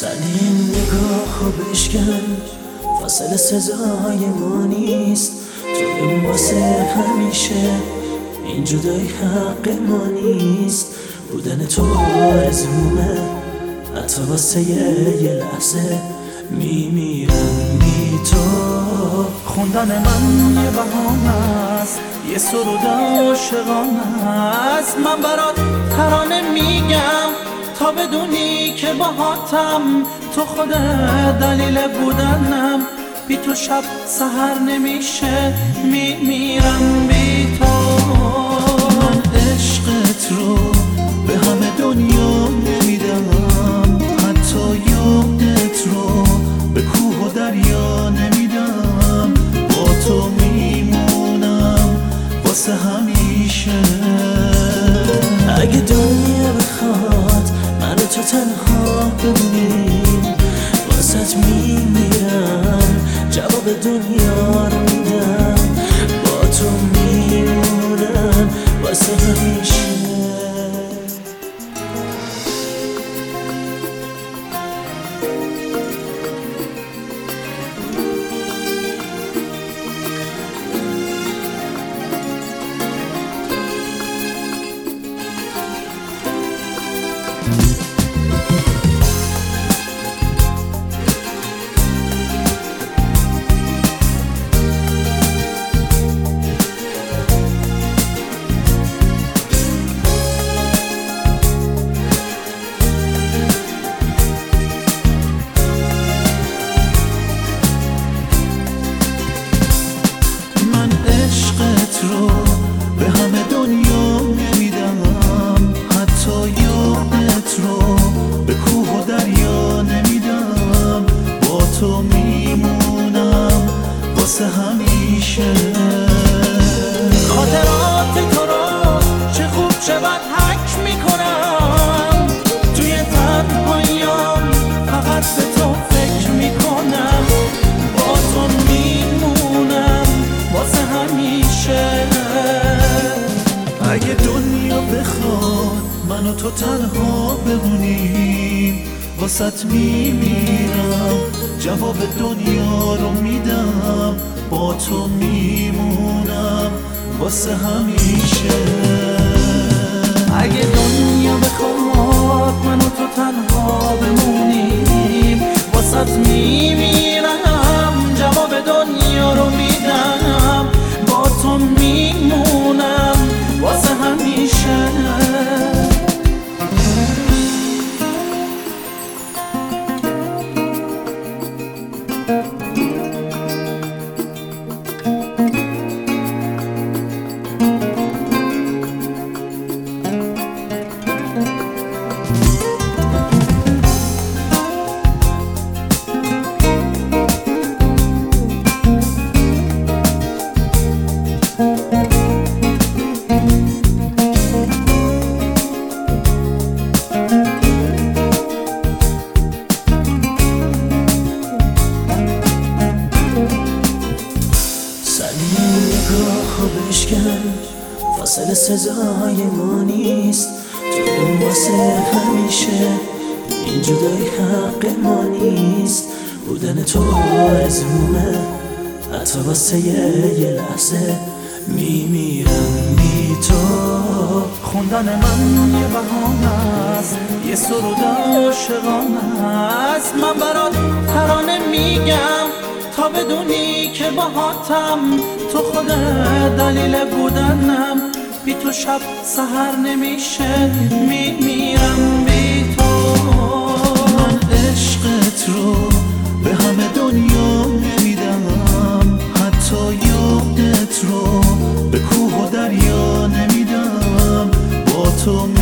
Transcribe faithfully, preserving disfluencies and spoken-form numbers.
سری این نگاه رو بشکن، فاصله سزای ما نیست. تو اون واسه همیشه، این جدایی حق ما نیست. بودن تو آرزومه، حتی واسه یه لحظه میمیرم بی تو. خوندن من یه بهانه است، یه سرود عاشقانه است. من برات ترانه میگم تا بدونی که باهاتم. تو خود دلیل بودنم، بی تو شب سحر نمیشه، میمیرم بی تو. من عشقت رو به همه دنیا نمیدم، حتی یادت رو به کوه و دریا نمیدم. با تو میمونم واسه همیشه. اگه دنیا بخواد من و تو تنها بمونیم، واسه میمیرم، جواب دنیا رو میدم. با تو میمونم واسه همیشه. رو به همه دنیا نمیدم، حتی یادت رو به کوه و دریا نمیدم. با تو میمونم واسه همیشه. خاطرات تو رو چه خوب شود حک میکنم، توی تنهاییام فقط به تو فکر میکنم. با تو میمونم واسه همیشه. اگه دنیا بخواد من و تو تنها بمونیم، واسط میمیرم، جواب دنیا رو میدم. با تو میمونم واسه همیشه. اگه دنیا بخواد من و تو تنها بمونیم، واسط میمیرم، جواب دنیا رو میدم. با تو میمونم واسه همیشه. بشکن، فاصله سزای ما نیست. تو اون واسه همیشه، این جدایی حق ما نیست. بودن تو آرزومه، حتی واسه یه لحظه میمیرم بی تو. خوندن من یه بهانه است، یه سرود عاشقانه است. من برات ترانه میگم تا بدونی که باهاتم. تو خود دلیل بودنم، بی تو شب سحر نمیشه، میمیرم بی تو. من عشقت رو به همه دنیا نمیدم، حتی یادت رو به کوه و دریا نمیدم. با تو